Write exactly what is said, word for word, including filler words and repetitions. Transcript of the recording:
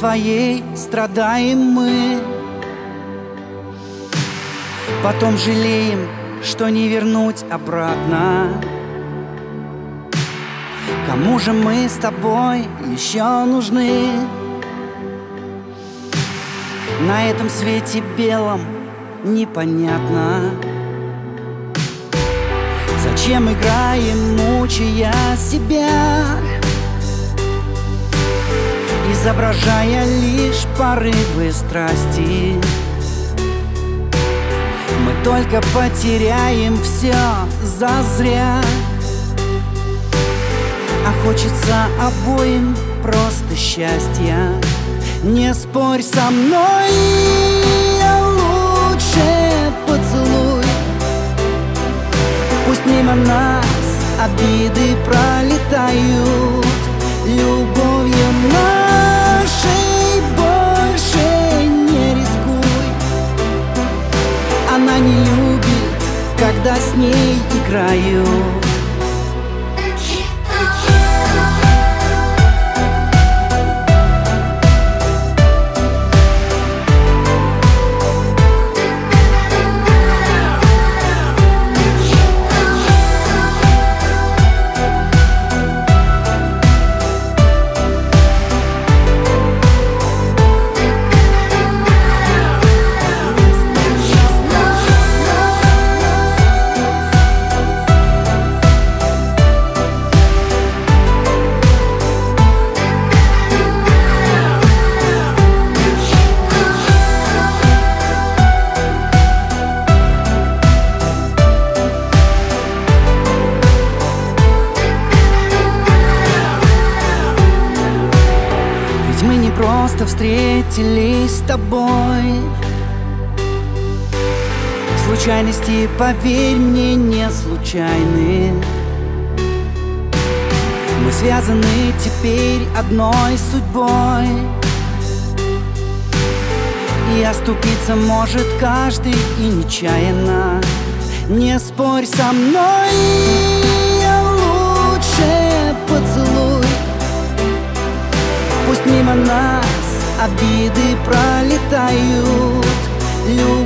твоей страдаем мы. Потом жалеем, что не вернуть обратно. Кому же мы с тобой еще нужны? На этом свете белом непонятно, зачем играем, мучая себя, изображая лишь порывы страсти. Мы только потеряем все зазря, а хочется обоим просто счастья. Не спорь со мной, а лучше поцелуй. Пусть мимо нас обиды пролетают, любовью нашей больше не рискуй. Она не любит, когда с ней играют. Мы не просто встретились с тобой. Случайности, поверь мне, не случайны. Мы связаны теперь одной судьбой, и оступиться может каждый и нечаянно. Не спорь со мной, а лучше поцелуй. Пусть мимо нас обиды пролетают, любовь